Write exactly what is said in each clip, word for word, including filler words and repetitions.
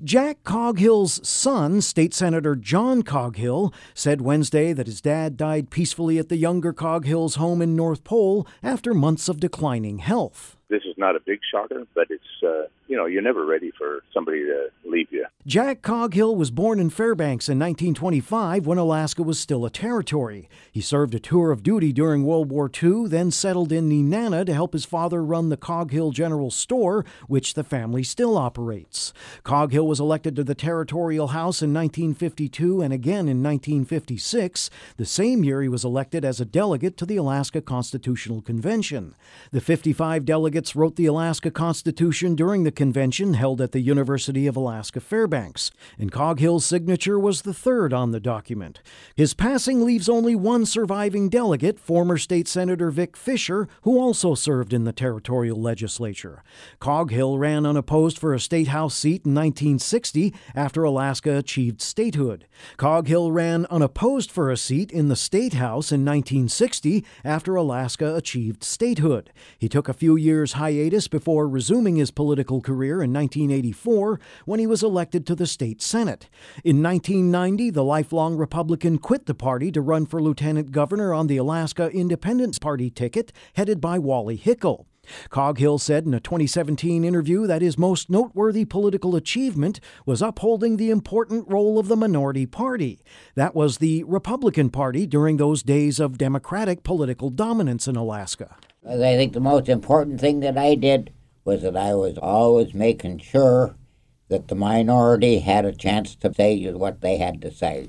Jack Coghill's son, State Senator John Coghill, said Wednesday that his dad died peacefully at the younger Coghill's home in North Pole after months of declining health. This is not a big shocker, but it's, uh, you know, you're never ready for somebody to leave you. Jack Coghill was born in Fairbanks in nineteen twenty-five when Alaska was still a territory. He served a tour of duty during World War Two, then settled in Nenana to help his father run the Coghill General Store, which the family still operates. Coghill was elected to the Territorial House in nineteen fifty-two and again in nineteen fifty-six, the same year he was elected as a delegate to the Alaska Constitutional Convention. The fifty-five delegates wrote the Alaska Constitution during the convention held at the University of Alaska Fairbanks, and Coghill's signature was the third on the document. His passing leaves only one surviving delegate, former State Senator Vic Fisher, who also served in the territorial legislature. Coghill ran unopposed for a state house seat in nineteen sixty after Alaska achieved statehood. Coghill ran unopposed for a seat in the state house in nineteen sixty after Alaska achieved statehood. He took a few years hiatus before resuming his political career in nineteen eighty-four when he was elected to the state Senate. In nineteen ninety, the lifelong Republican quit the party to run for lieutenant governor on the Alaska Independence Party ticket headed by Wally Hickel. Coghill said in a twenty seventeen interview that his most noteworthy political achievement was upholding the important role of the minority party. That was the Republican Party during those days of Democratic political dominance in Alaska. I think the most important thing that I did was that I was always making sure that the minority had a chance to say what they had to say.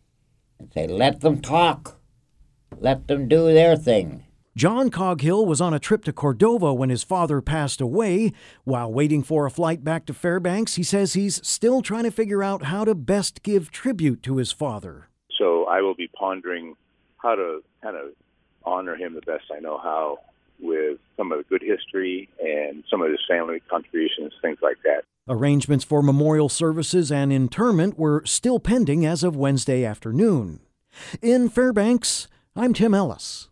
And say, let them talk. Let them do their thing. John Coghill was on a trip to Cordova when his father passed away. While waiting for a flight back to Fairbanks, he says he's still trying to figure out how to best give tribute to his father. So I will be pondering how to kind of honor him the best I know how, with some of the good history and some of his family contributions, things like that. Arrangements for memorial services and interment were still pending as of Wednesday afternoon. In Fairbanks, I'm Tim Ellis.